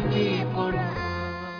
في قرآن.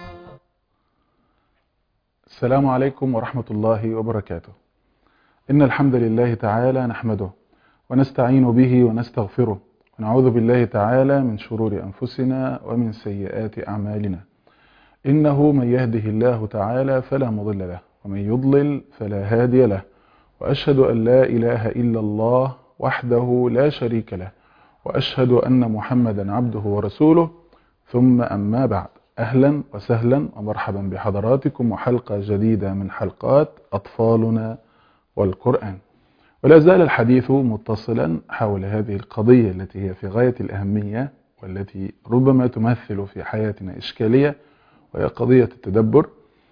السلام عليكم ورحمة الله وبركاته. إن الحمد لله تعالى نحمده ونستعين به ونستغفره ونعوذ بالله تعالى من شرور أنفسنا ومن سيئات أعمالنا. إنه من يهده الله تعالى فلا مضل له ومن يضلل فلا هادي له، وأشهد أن لا إله إلا الله وحده لا شريك له، وأشهد أن محمدا عبده ورسوله. ثم أما بعد، أهلا وسهلا ومرحبا بحضراتكم وحلقة جديدة من حلقات أطفالنا والقرآن. ولا زال الحديث متصلا حول هذه القضية التي هي في غاية الأهمية والتي ربما تمثل في حياتنا إشكالية، وهي قضية التدبر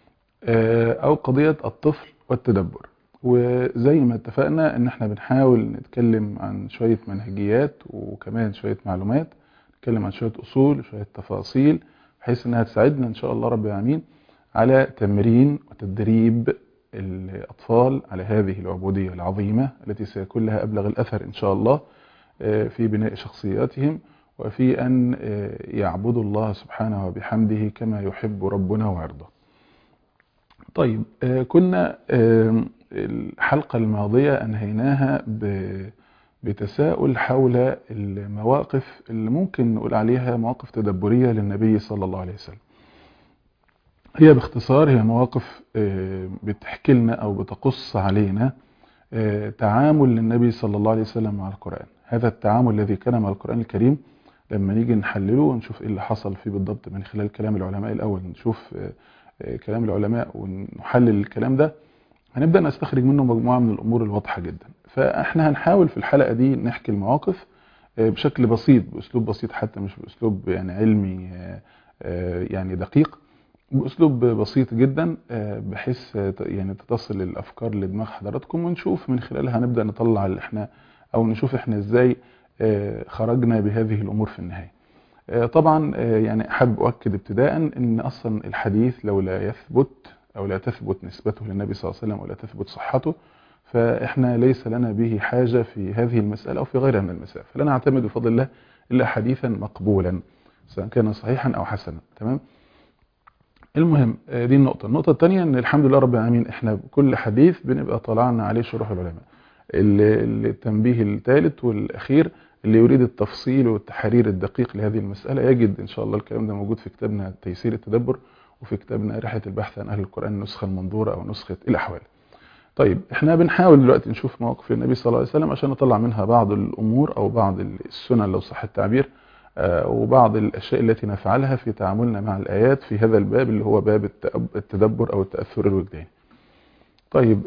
أو قضية الطفل والتدبر. وزي ما اتفقنا ان احنا بنحاول نتكلم عن شوية منهجيات وكمان شوية معلومات، نتكلم عن شوية أصول وشوية تفاصيل بحيث انها تساعدنا ان شاء الله رب العالمين على تمرين وتدريب الأطفال على هذه العبودية العظيمة التي سيكون لها أبلغ الأثر إن شاء الله في بناء شخصياتهم وفي أن يعبدوا الله سبحانه وبحمده كما يحب ربنا ويرضى. طيب، كنا الحلقة الماضية أنهيناها بتساؤل حول المواقف اللي ممكن نقول عليها مواقف تدبرية للنبي صلى الله عليه وسلم. هي باختصار هي مواقف بتحكي لنا أو بتقص علينا تعامل للنبي صلى الله عليه وسلم مع القرآن. هذا التعامل الذي كان مع القرآن الكريم لما نيجي نحلله ونشوف إيه اللي حصل فيه بالضبط من خلال كلام العلماء الأول، نشوف كلام العلماء ونحلل الكلام ده، هنبدأ نستخرج منه مجموعة من الأمور الواضحة جدا. فإحنا هنحاول في الحلقة دي نحكي المواقف بشكل بسيط، بأسلوب بسيط، حتى مش بأسلوب يعني علمي يعني دقيق، بأسلوب بسيط جدا بحيث يعني تصل الأفكار لدماغ حضراتكم، ونشوف من خلالها هنبدأ نطلع اللي احنا أو نشوف احنا ازاي خرجنا بهذه الأمور في النهاية. طبعا يعني أحب أؤكد ابتداء أن أصلا الحديث لو لا يثبت أو لا تثبت نسبته للنبي صلى الله عليه وسلم ولا تثبت صحته، فإحنا ليس لنا به حاجة في هذه المسألة أو في غيرها من المسائل، فلا نعتمد بفضل الله إلا حديثا مقبولا سواء كان صحيحا أو حسنا. تمام. المهم دي النقطة الثانية، أن الحمد لله رب العالمين إحنا كل حديث بنبقى طلعنا عليه شروح العلماء. التنبيه الثالث والأخير اللي يريد التفصيل والتحرير الدقيق لهذه المسألة يجد إن شاء الله الكلام ده موجود في كتابنا تيسير التدبر، وفي كتابنا رحلة البحث عن أهل القرآن النسخة المنظورة أو نسخة الأحوال. طيب، احنا بنحاول دلوقتي نشوف مواقف النبي صلى الله عليه وسلم عشان نطلع منها بعض الأمور أو بعض السنن لو صح التعبير، وبعض الأشياء التي نفعلها في تعاملنا مع الآيات في هذا الباب اللي هو باب التدبر أو التأثر الوجداني. طيب،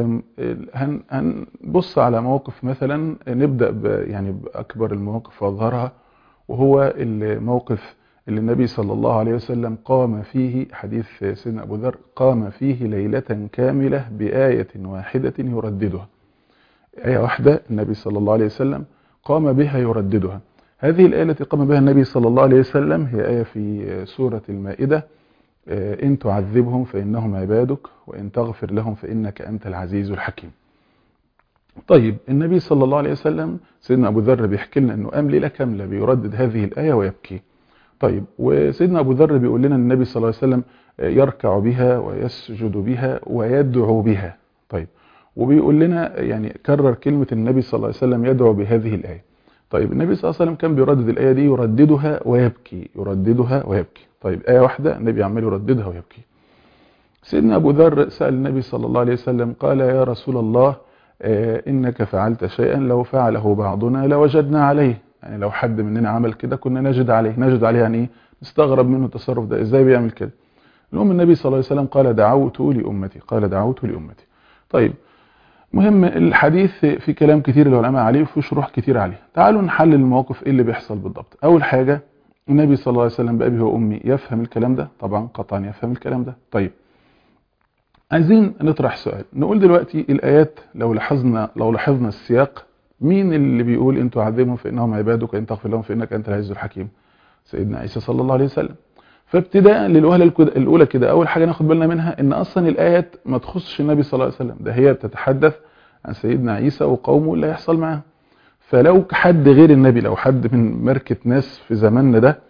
هنبص على موقف مثلا، نبدأ يعني بأكبر المواقف وأظهرها، وهو الموقف اللي النبي صلى الله عليه وسلم قام فيه، حديث سيدنا أبو ذر، قام فيه ليلة كاملة بآية واحدة يرددها. آية واحدة النبي صلى الله عليه وسلم قام بها يرددها. هذه الآية التي قام بها النبي صلى الله عليه وسلم هي آية في سورة المائدة: إن تعذبهم فإنهم عبادك وإن تغفر لهم فإنك أنت العزيز الحكيم. طيب، النبي صلى الله عليه وسلم سيدنا أبو ذر بيحكي لنا أنه قام ليلة كاملة بيردد هذه الآية ويبكي. طيب، وسيدنا أبو ذر بيقول لنا النبي صلى الله عليه وسلم يركع بها ويسجد بها ويدعو بها. طيب، وبيقول لنا يعني كرر كلمة النبي صلى الله عليه وسلم يدعو بهذه الآية. طيب، النبي صلى الله عليه وسلم كان بيردد الآية دي، يرددها ويبكي، يرددها ويبكي. طيب، آية واحدة النبي عمال يرددها ويبكي. سيدنا أبو ذر سأل النبي صلى الله عليه وسلم قال: يا رسول الله، إنك فعلت شيئا لو فعله بعضنا لوجدنا عليه. يعني لو حد مننا عمل كده كنا نجد عليه يعني إيه؟ نستغرب منه التصرف ده، إزاي بيعمل كده؟ المهم النبي صلى الله عليه وسلم قال: دعوت لأمتي. طيب، مهم الحديث في كلام كثير العلماء عليه وفي شروح كثير عليه. تعالوا نحلل المواقف ايه اللي بيحصل بالضبط. اول حاجة، النبي صلى الله عليه وسلم بأبي وأمي يفهم الكلام ده؟ طبعا قطعا يفهم الكلام ده. طيب، عايزين نطرح سؤال، نقول دلوقتي الآيات لو لاحظنا السياق، مين اللي بيقول إن تعذبهم فإنهم عبادك وإن تغفر لهم فإنك أنت العزيز الحكيم؟ سيدنا عيسى صلى الله عليه وسلم. فابتداء للوهلة الأولى كده، أول حاجة ناخد بالنا منها إن أصلا الآيات ما تخصش النبي صلى الله عليه وسلم، ده هي بتتحدث عن سيدنا عيسى وقومه اللي هيحصل معاه. فلو حد غير النبي، لو حد من ماركة ناس في زماننا ده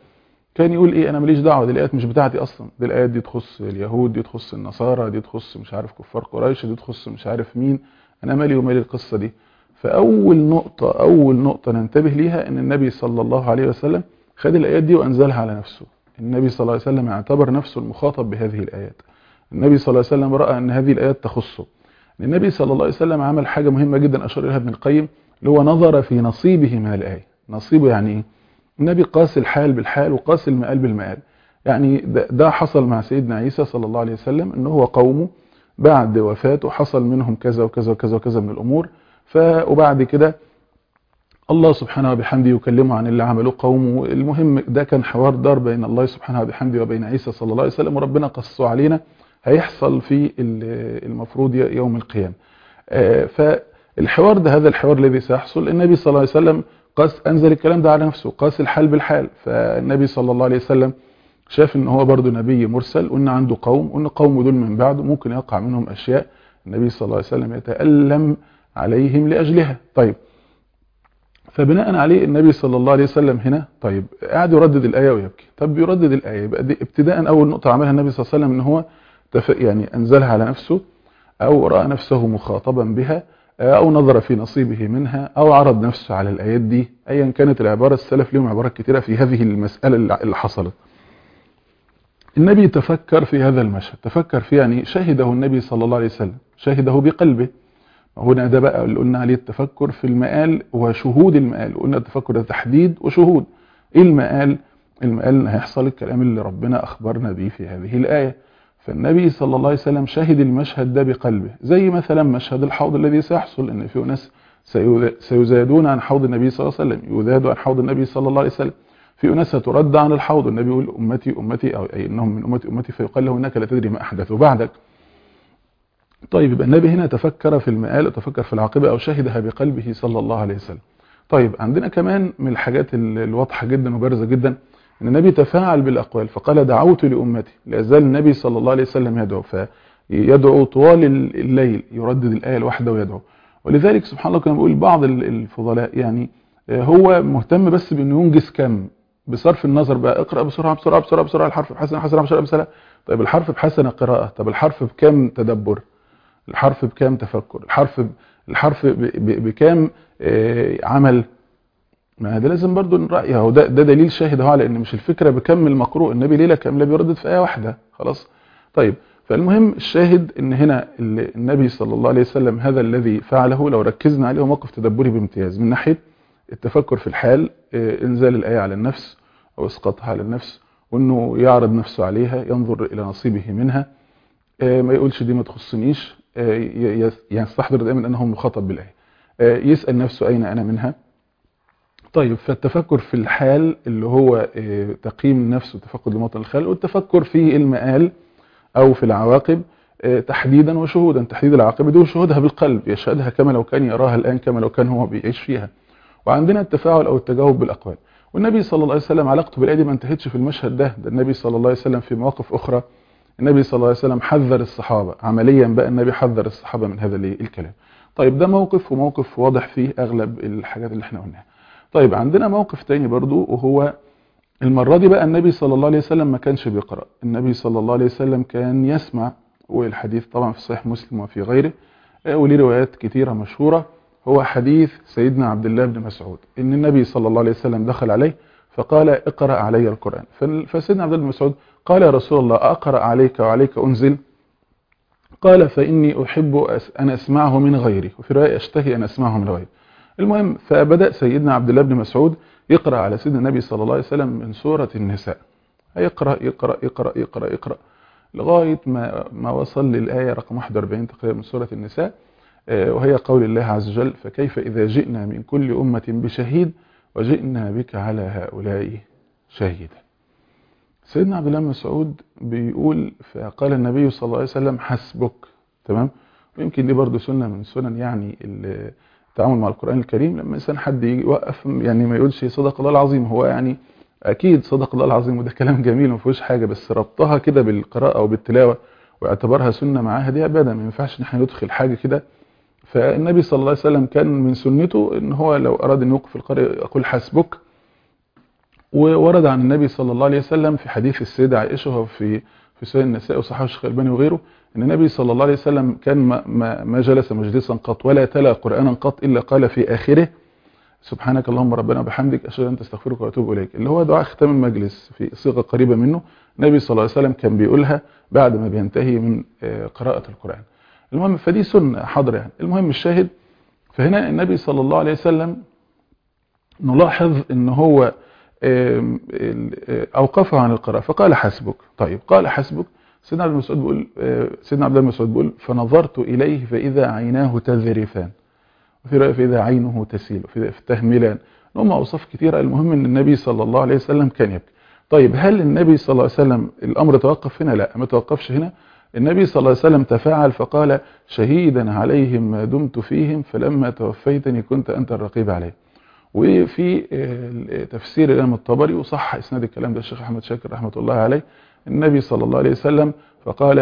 كان يقول ايه، انا ماليش دعوه، دي الايات مش بتاعتي اصلا، دي الايات دي تخص اليهود، دي تخص النصارى، دي تخص مش عارف كفار قريش، دي تخص مش عارف مين، انا مالي ومالي القصه دي. فاول نقطه ننتبه ليها ان النبي صلى الله عليه وسلم خد الايات دي وانزلها على نفسه. النبي صلى الله عليه وسلم اعتبر نفسه المخاطب بهذه الايات. النبي صلى الله عليه وسلم راى ان هذه الايات تخصه. النبي صلى الله عليه وسلم عمل حاجه مهمه جدا اشار اليها ابن القيم، اللي هو نظر في نصيبه من الايه. نصيبه يعني ايه؟ النبي قاس الحال بالحال وقاس المآل بالمآل. يعني ده حصل مع سيدنا عيسى صلى الله عليه وسلم، ان هو قومه بعد وفاته حصل منهم كذا وكذا وكذا وكذا من الامور. وبعد كده الله سبحانه وبحمده يكلمه عن اللي عمله قومه. المهم ده كان حوار دار بين الله سبحانه وبحمده وبين عيسى صلى الله عليه وسلم، وربنا قصه علينا هيحصل في المفروض يوم القيامة. فالحوار ده، هذا الحوار الذي سيحصل، النبي صلى الله عليه وسلم انزل الكلام ده على نفسه، قاس الحال بالحال. فالنبي صلى الله عليه وسلم شاف ان هو برضه نبي مرسل، وان عنده قوم، وان قومه دول من بعده ممكن يقع منهم اشياء النبي صلى الله عليه وسلم يتألم عليهم لاجلها. طيب، فبناء عليه النبي صلى الله عليه وسلم هنا طيب قاعد يردد الايه ويبكي. طب يردد الايه، يبقى دي ابتداء اول نقطه عملها النبي صلى الله عليه وسلم ان هو يعني انزلها على نفسه، او راى نفسه مخاطبا بها، او نظر في نصيبه منها، او عرض نفسه على الايات دي. ايا كانت العباره، السلف لهم عبارات كثيره في هذه المساله اللي حصلت. النبي تفكر في هذا المشهد، تفكر فيه، يعني شهده النبي صلى الله عليه وسلم، شهده بقلبه. هنا ده بقى اللي قلنا عليه التفكر في المآل وشهود المآل. قلنا التفكر ده تحديد وشهود. ايه المآل؟ المآل هيحصل الكلام اللي ربنا اخبرنا به في هذه الآية. فالنبي صلى الله عليه وسلم شهد المشهد ده بقلبه، زي مثلا مشهد الحوض الذي سيحصل، ان في ناس سيزادون عن حوض النبي صلى الله عليه وسلم، يزاد عن حوض النبي صلى الله عليه وسلم. في ناس سترد عن الحوض، النبي يقول امتي امتي، او اي انهم من امتي امتي، فيقال له انك لا تدري ما احدثوا بعدك. طيب، يبقى النبي هنا تفكر في المآل وتفكر في العاقبة، او شهدها بقلبه صلى الله عليه وسلم. طيب، عندنا كمان من الحاجات الواضحة جدا وبارزة جدا ان النبي تفاعل بالاقوال، فقال دعوت لامتي. لا يزال النبي صلى الله عليه وسلم يدعو، فيدعو طوال الليل، يردد الايه الواحده ويدعو. ولذلك سبحان الله كما بيقول بعض الفضلاء، يعني هو مهتم بس بانه ينجز كم، بصرف النظر بقى اقرا بسرعه بسرعه بسرعه بسرعه، الحرف بحسنه حسنه بسرعه بسرعه. طيب الحرف بحسنه قراءه، طب الحرف بكم تدبر، الحرف بكم تفكر، الحرف بكم عمل. ما ده لازم برضو نراعي، اهو ده دليل شاهد اهو على ان مش الفكره بكم المقروء، النبي ليله كامله بيردد في ايه واحده خلاص. طيب، فالمهم الشاهد ان هنا النبي صلى الله عليه وسلم هذا الذي فعله، لو ركزنا عليه، موقف تدبري بامتياز من ناحيه التفكر في الحال، انزال الايه على النفس او اسقاطها على النفس، وانه يعرض نفسه عليها، ينظر الى نصيبه منها، ما يقولش دي ما تخصنيش، يستحضر دائما انه مخاطب بالايه، يسال نفسه اين انا منها. طيب، فالتفكر في الحال اللي هو تقييم النفس وتفقد لموطن الخلق، والتفكر في المآل او في العواقب تحديدا وشهودا. تحديد العاقبه دي وشهودها بالقلب، يشهدها كما لو كان يراها الان، كما لو كان هو بيعيش فيها. وعندنا التفاعل او التجاوب بالاقوال. والنبي صلى الله عليه وسلم علاقته بالايه دي ما انتهتش في المشهد ده النبي صلى الله عليه وسلم في مواقف اخرى النبي صلى الله عليه وسلم حذر الصحابه عمليا، بقى النبي حذر الصحابه من هذا الكلام. طيب، ده موقف، وموقف واضح فيه اغلب الحاجات اللي احنا قلناها. طيب، عندنا موقف تاني برضو، وهو المرة دي بقى النبي صلى الله عليه وسلم ما كانش بيقرأ، النبي صلى الله عليه وسلم كان يسمع. والحديث طبعا في صحيح مسلم وفي غيره، وليه روايات كثيرة مشهورة. هو حديث سيدنا عبد الله بن مسعود، ان النبي صلى الله عليه وسلم دخل عليه فقال اقرأ علي القرآن. فسيدنا عبد الله بن مسعود قال يا رسول الله أقرأ عليك وعليك أنزل؟ قال فإني أحب أن أسمعه من غيري، وفي رواية أشتهي أن أسمعه من غيري. المهم، فبدأ سيدنا عبد الله بن مسعود يقرأ على سيدنا النبي صلى الله عليه وسلم من سورة النساء، يقرأ يقرأ يقرأ يقرأ يقرأ لغاية ما وصل للآية رقم 41 تقريبا من سورة النساء، وهي قول الله عز وجل فكيف إذا جئنا من كل أمة بشهيد وجئنا بك على هؤلاء شهيدا. سيدنا عبد الله بن مسعود بيقول فقال النبي صلى الله عليه وسلم حسبك. تمام. ويمكن دي برضو سنة من سنن يعني التعامل مع القرآن الكريم، لما إنسان حد يجي يوقف يعني ما يقولش صدق الله العظيم، هو يعني أكيد صدق الله العظيم وده كلام جميل ما فيهوش حاجة، بس ربطها كده بالقراءة أو بالتلاوة واعتبرها سنة معاها، دي عبادة، ما ينفعش نحن ندخل حاجة كده. فالنبي صلى الله عليه وسلم كان من سنته إن هو لو أراد أن يوقف القارئ يقول حسبك، وورد عن النبي صلى الله عليه وسلم في حديث السيدة عائشة وفي سنن النساء وصححه الشيخ الألباني وغيره ان النبي صلى الله عليه وسلم كان ما جلس مجلسا قط ولا تلا قرآنا قط إلا قال في آخره سبحانك اللهم ربنا وبحمدك أشهد أن أستغفرك وأتوب إليك، اللي هو دعاء ختام المجلس في صيغة قريبة منه. النبي صلى الله عليه وسلم كان بيقولها بعد ما بينتهي من قراءة القرآن. المهم فدي سنة حاضرة يعني. المهم الشاهد، فهنا النبي صلى الله عليه وسلم نلاحظ ان هو أوقفه عن القراءة فقال حسبك. طيب قال حسبك، سيدنا عبد الله بن مسعود بيقول فنظرت إليه فإذا عيناه تذرفان، وفي رأي فإذا عينه تسيل، وفي تهملان، هم أوصاف كثيرة. المهم أن النبي صلى الله عليه وسلم كان يبكي. طيب هل النبي صلى الله عليه وسلم الأمر توقف هنا؟ لا، ما توقفش هنا. النبي صلى الله عليه وسلم تفاعل فقال شهيدا عليهم ما دمت فيهم فلما توفيتني كنت أنت الرقيب عليه. وفي تفسير الإمام الطبري وصح إسناد الكلام ده الشيخ أحمد شاكر رحمة الله عليه، النبي صلى الله عليه وسلم فقال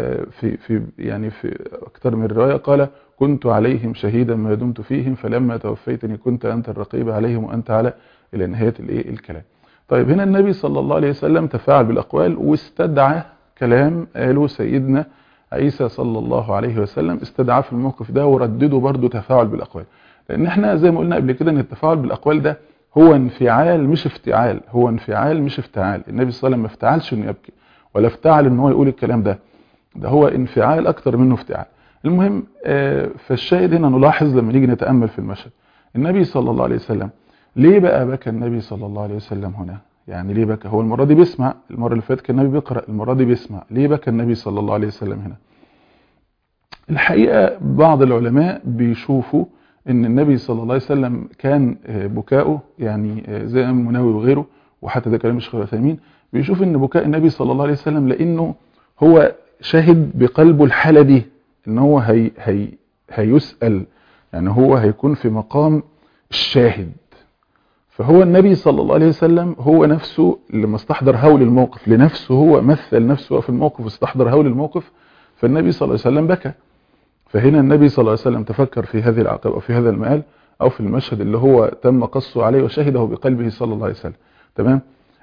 في أكثر من رواية قال كنت عليهم شهيدا ما دمت فيهم فلما توفيتني كنت أنت الرقيب عليهم وأنت على إلى نهاية الكلام. طيب هنا النبي صلى الله عليه وسلم تفاعل بالأقوال واستدعى كلام قاله سيدنا عيسى صلى الله عليه وسلم، استدعاه في الموقف ده وردده برضه تفاعل بالأقوال. لأن احنا زي ما قلنا قبل كده ان التفاعل بالأقوال ده هو انفعال مش افتعال، هو انفعال مش افتعال. النبي صلى الله عليه وسلم ما افتعلش انه يبكي ولا افتعل ان هو يقول الكلام ده هو انفعال اكتر منه افتعال. المهم فالشاهد هنا نلاحظ لما نيجي نتأمل في المشهد النبي صلى الله عليه وسلم ليه بقى بكى النبي صلى الله عليه وسلم هنا؟ يعني ليه بكى؟ هو المرة دي بيسمع، المرة اللي فاتت كان النبي بيقرأ، المرة دي بيسمع. ليه بكى النبي صلى الله عليه وسلم هنا؟ الحقيقة بعض العلماء بيشوفوا ان النبي صلى الله عليه وسلم كان بكاؤه يعني زي المناوي وغيره، وحتى ده كلام الشيخ العثيمين، بيشوف ان بكاء النبي صلى الله عليه وسلم لانه هو شاهد بقلبه الحالة دي ان هو هيسأل، يعني هو هيكون في مقام الشاهد. فهو النبي صلى الله عليه وسلم هو نفسه لما استحضر هول الموقف لنفسه، هو مثل نفسه في الموقف واستحضر هول الموقف، فالنبي صلى الله عليه وسلم بكى. فهنا النبي صلى الله عليه وسلم تفكر في هذه العقبة أو في هذا المآل أو في المشهد اللي هو تم قصه عليه وشهده بقلبه صلى الله عليه وسلم. تمام؟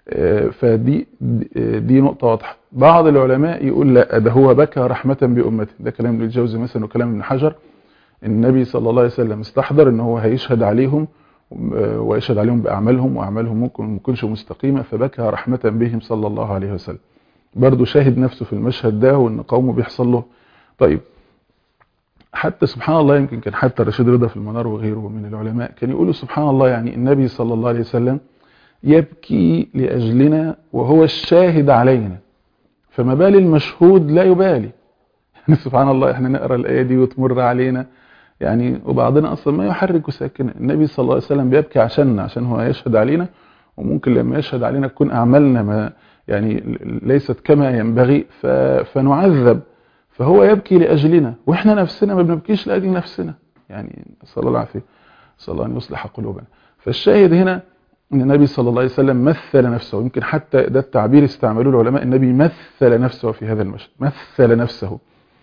دي نقطة واضحة. بعض العلماء يقول لا، ده هو بكى رحمة بأمته، ده كلام ابن الجوزي مثلا وكلام ابن حجر. النبي صلى الله عليه وسلم استحضر ان هو هيشهد عليهم ويشهد عليهم بأعمالهم، وأعمالهم ممكن ما تكونش مستقيمة، فبكى رحمة بهم صلى الله عليه وسلم. برضو شاهد نفسه في المشهد ده وان قومه بيحصل له. طيب حتى سبحان الله، يمكن كان حتى رشيد رضا في المنار وغيره من العلماء كان يقولوا سبحان الله، يعني النبي صلى الله عليه وسلم يبكي لأجلنا وهو الشاهد علينا، فما بال المشهود لا يبالي. يعني سبحان الله، احنا نقرأ الآية دي وتمر علينا يعني وبعضنا أصلا ما يحرك ساكنا. النبي صلى الله عليه وسلم بيبكي عشان هو يشهد علينا، وممكن لما يشهد علينا تكون أعمالنا ما يعني ليست كما ينبغي فنعذب، فهو يبكي لأجلنا، وإحنا نفسنا ما بنبكيش لأجل نفسنا. يعني صلى الله عليه وسلم، صلى الله أن يصلح قلوبنا. فالشاهد هنا أن النبي صلى الله عليه وسلم مثل نفسه، يمكن حتى ده التعبير استعملوه العلماء، النبي مثل نفسه في هذا المشهد، مثل نفسه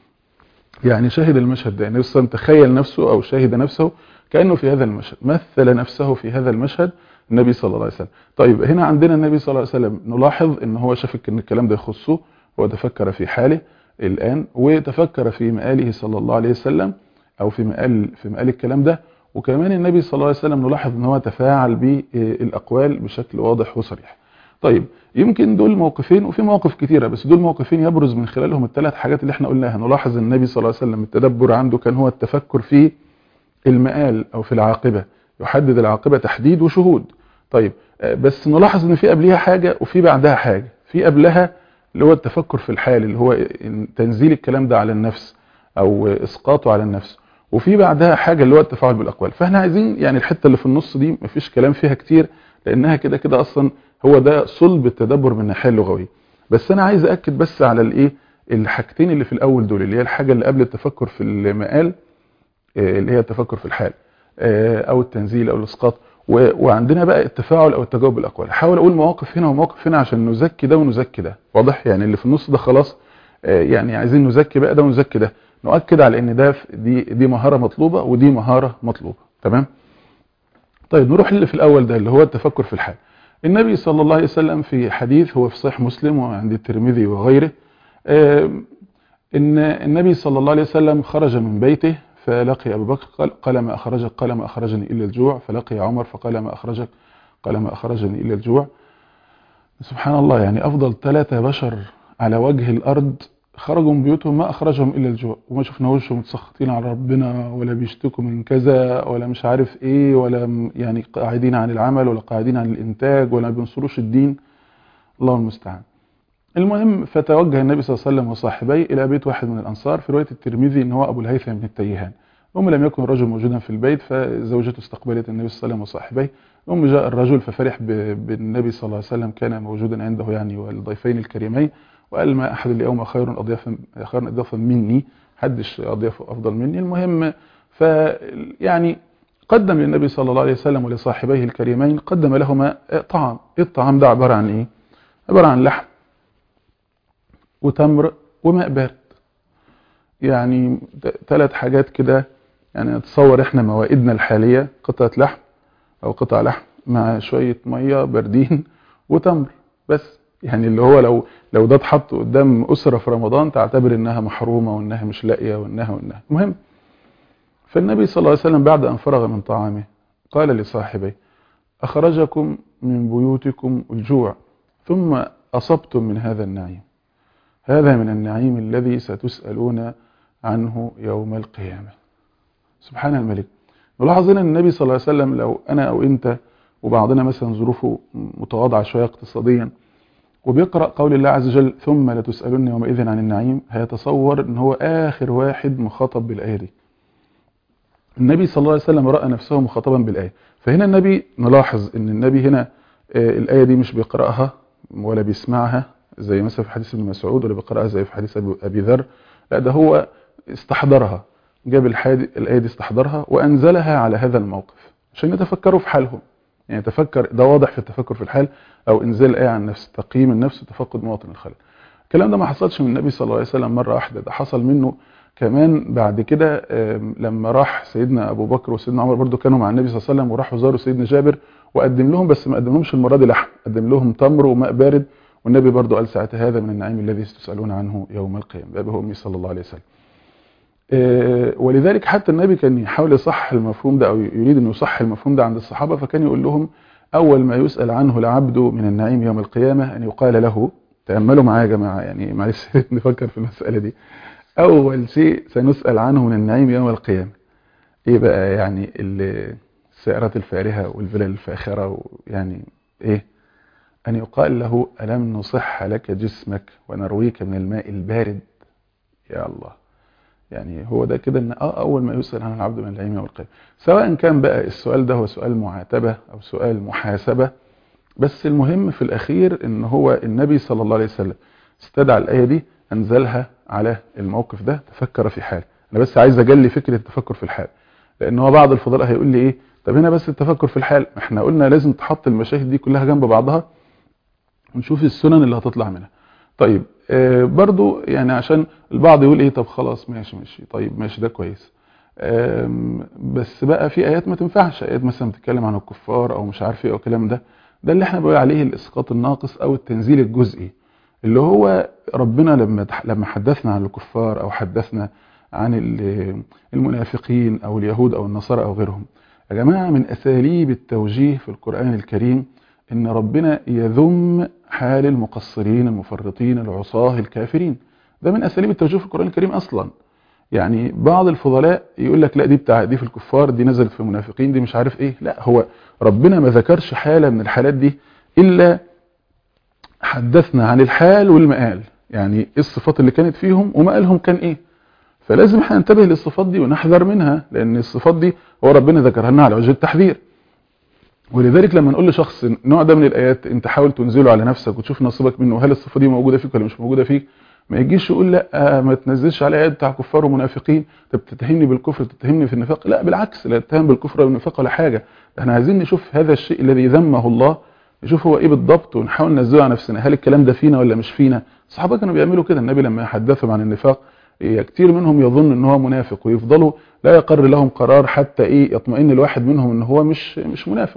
يعني شاهد المشهد ده، النبي صلى الله عليه وسلم تخيل نفسه أو شاهد نفسه كأنه في هذا المشهد، مثل نفسه في هذا المشهد النبي صلى الله عليه وسلم. طيب هنا عندنا النبي صلى الله عليه وسلم نلاحظ ان هو شاف ان الكلام ده يخصه، وتفكر في حاله الآن، وتفكر في مآله صلى الله عليه وسلم أو في مآل الكلام ده. وكمان النبي صلى الله عليه وسلم نلاحظ ان هو تفاعل بالأقوال بشكل واضح وصريح. طيب يمكن دول موقفين، وفي مواقف كتيرة، بس دول موقفين يبرز من خلالهم الثلاث حاجات اللي احنا قلناها. نلاحظ النبي صلى الله عليه وسلم التدبر عنده كان هو التفكر في المآل أو في العاقبة، يحدد العاقبة تحديد وشهود. طيب بس نلاحظ ان في قبلها حاجة وفي بعدها حاجة. في قبلها اللي هو التفكر في الحال، اللي هو تنزيل الكلام ده على النفس أو إسقاطه على النفس، وفي بعدها حاجة اللي هو التفاعل بالأقوال. فاحنا عايزين يعني الحتة اللي في النص دي مفيش كلام فيها كتير، لأنها كده كده أصلا هو ده صلب التدبر من الناحية اللغوية. بس أنا عايز أكد بس على الحاجتين اللي في الأول دول، اللي هي الحاجة اللي قبل التفكر في المآل اللي هي التفكر في الحال أو التنزيل أو الإسقاط، وعندنا بقى التفاعل او التجاوب بالاقوال. حاول اقول مواقف هنا ومواقف هنا عشان نزكي ده ونزكي ده، واضح؟ يعني اللي في النص ده خلاص يعني عايزين نزكي بقى ده ونزكي ده، نؤكد على ان ده دي مهارة مطلوبة ودي مهارة مطلوبة. تمام؟ طيب نروح اللي في الاول ده اللي هو التفكر في الحال. النبي صلى الله عليه وسلم في حديث هو في صحيح مسلم وعند الترمذي وغيره، إن النبي صلى الله عليه وسلم خرج من بيته فلقي أبو بكر، قال ما أخرجك؟ قال ما أخرجني إلا الجوع. فلقي عمر فقال ما أخرجك؟ قال ما أخرجني إلا الجوع. سبحان الله، يعني أفضل 3 بشر على وجه الأرض خرجوا من بيوتهم ما أخرجهم إلا الجوع، وما شفناهوش متسخطين على ربنا ولا بيشتكوا من كذا ولا مش عارف إيه، ولا يعني قاعدين عن العمل ولا قاعدين عن الإنتاج ولا بينصروش الدين، الله المستعان. المهم، فتوجه النبي صلى الله عليه وسلم وصاحبيه إلى بيت واحد من الأنصار، في رواية الترمذي إن هو أبو الهيثم بن التيهان. لم يكن الرجل موجودا في البيت، فزوجته استقبلت النبي صلى الله عليه وسلم وصاحبيه. جاء الرجل ففرح بالنبي صلى الله عليه وسلم، كان موجودا عنده يعني والضيفين الكريمين، وقال ما أحد اليوم خير أضيافا مني، حدش أضيافه أفضل مني. المهم، يعني قدم للنبي صلى الله عليه وسلم ولصاحبيه الكريمين، قدم لهما طعام. الطعام ده عبارة عن إيه؟ عبارة عن لحم وتمر وماء بارد، يعني 3 حاجات كده. يعني نتصور احنا موائدنا الحالية قطعة لحم او قطع لحم مع شوية مية باردين وتمر بس، يعني اللي هو لو ده اتحط قدام أسرة في رمضان تعتبر انها محرومة وانها مش لاقية وانها. المهم، فالنبي صلى الله عليه وسلم بعد ان فرغ من طعامه قال لصاحبيه أخرجكم من بيوتكم الجوع ثم أصبتم من هذا النعيم، هذا من النعيم الذي ستسألون عنه يوم القيامة. سبحان الملك. نلاحظ ان النبي صلى الله عليه وسلم لو انا او انت وبعضنا مثلا ظروفه متواضعة شوية اقتصاديا، وبيقرأ قول الله عز وجل ثم لتسألون يومئذ عن النعيم، هيتصور ان هو اخر واحد مخاطب بالآية دي. النبي صلى الله عليه وسلم رأى نفسه مخاطبا بالآية. فهنا النبي نلاحظ ان النبي هنا الآية دي مش بيقرأها ولا بيسمعها زي مثلا في حديث ابن مسعود، ولا بيقرأها زي في حديث أبي ذر، لا ده هو استحضرها، جاب الآية دي استحضرها وأنزلها على هذا الموقف عشان يتفكروا في حالهم. يعني تفكر، ده واضح في التفكر في الحال أو إنزال الآية عن نفس تقييم النفس وتفقد مواطن الخلل. الكلام ده ما حصلش من النبي صلى الله عليه وسلم مرة واحدة، ده حصل منه كمان بعد كده لما راح سيدنا أبو بكر وسيدنا عمر برضو كانوا مع النبي صلى الله عليه وسلم، وراحوا زاروا سيدنا جابر وقدم لهم، بس ما قدم لهمش المرة دي لحم، قدم لهم تمر وماء بارد، والنبي برضو قال ساعتها هذا من النعيم الذي ستسألون عنه يوم القيامة بأبيه وأمي صلى الله عليه وسلم. ولذلك حتى النبي كان يحاول يصح المفهوم ده، أو يريد أن يصح المفهوم ده عند الصحابة، فكان يقول لهم أول ما يسأل عنه العبد من النعيم يوم القيامة أن يقال له، تأملوا معايا يا جماعة، يعني معلش نفكر في المسألة دي، أول شيء سنسأل عنه من النعيم يوم القيامة إيه بقى؟ يعني السيارات الفارهة والفلل الفاخرة، يعني إيه؟ أن يقال له ألم نصح لك جسمك ونرويك من الماء البارد؟ يا الله، يعني هو ده كده ان اول ما يسأل عن العبد من النعيم يوم القيامة. سواء كان بقى السؤال ده هو سؤال معاتبة او سؤال محاسبة، بس المهم في الاخير ان هو النبي صلى الله عليه وسلم استدعى الآية دي، انزلها على الموقف ده، تفكر في حال. انا بس عايز اجلي فكرة التفكر في الحال، لان هو بعض الفضلاء هيقول لي ايه، طب هنا بس التفكر في الحال، احنا قلنا لازم تحط المشاهد دي كلها جنب بعضها ونشوف السنن اللي هتطلع منها. طيب برضو يعني عشان البعض يقول ايه، طب خلاص ماشي طيب ماشي ده كويس، بس بقى في ايات ما تنفعش، ايات مثلا بتتكلم عن الكفار او مش عارف ايه او الكلام ده اللي احنا بنقول عليه الاسقاط الناقص او التنزيل الجزئي، اللي هو ربنا لما حدثنا عن الكفار او حدثنا عن المنافقين او اليهود او النصارى او غيرهم. يا جماعة من اساليب التوجيه في القرآن الكريم ان ربنا يذم حال المقصرين المفرطين العصاه الكافرين، ده من اساليب التوجيه في القرآن الكريم اصلا. يعني بعض الفضلاء يقول لك لا دي في الكفار، دي نزلت في المنافقين، دي مش عارف ايه، لا هو ربنا ما ذكرش حالة من الحالات دي الا حدثنا عن الحال والمآل، يعني ايه الصفات اللي كانت فيهم ومآلهم كان ايه. فلازم احنا ننتبه للصفات دي ونحذر منها، لان الصفات دي هو ربنا ذكرها لنا على وجه التحذير. ولذلك لما نقول لشخص نوع ده من الآيات انت حاول تنزله على نفسك وتشوف نصيبك منه، هل الصفة دي موجودة فيك ولا مش موجودة فيك، ما يجيش يقول لا ما تنزلش على آيات بتاع كفار ومنافقين، طب تتهمني بالكفر تتهمني في النفاق، لا بالعكس، لا تتهم بالكفر والنفاق ولا حاجة، احنا عايزين نشوف هذا الشيء الذي ذمه الله، نشوف هو ايه بالضبط ونحاول ننزله على نفسنا، هل الكلام ده فينا ولا مش فينا. الصحابة كانوا بيعملوا كده، النبي لما يحدثهم عن النفاق كتير منهم يظن ان هو منافق ويفضلوا لا يقر لهم قرار حتى ايه يطمئن الواحد منهم ان هو مش منافق.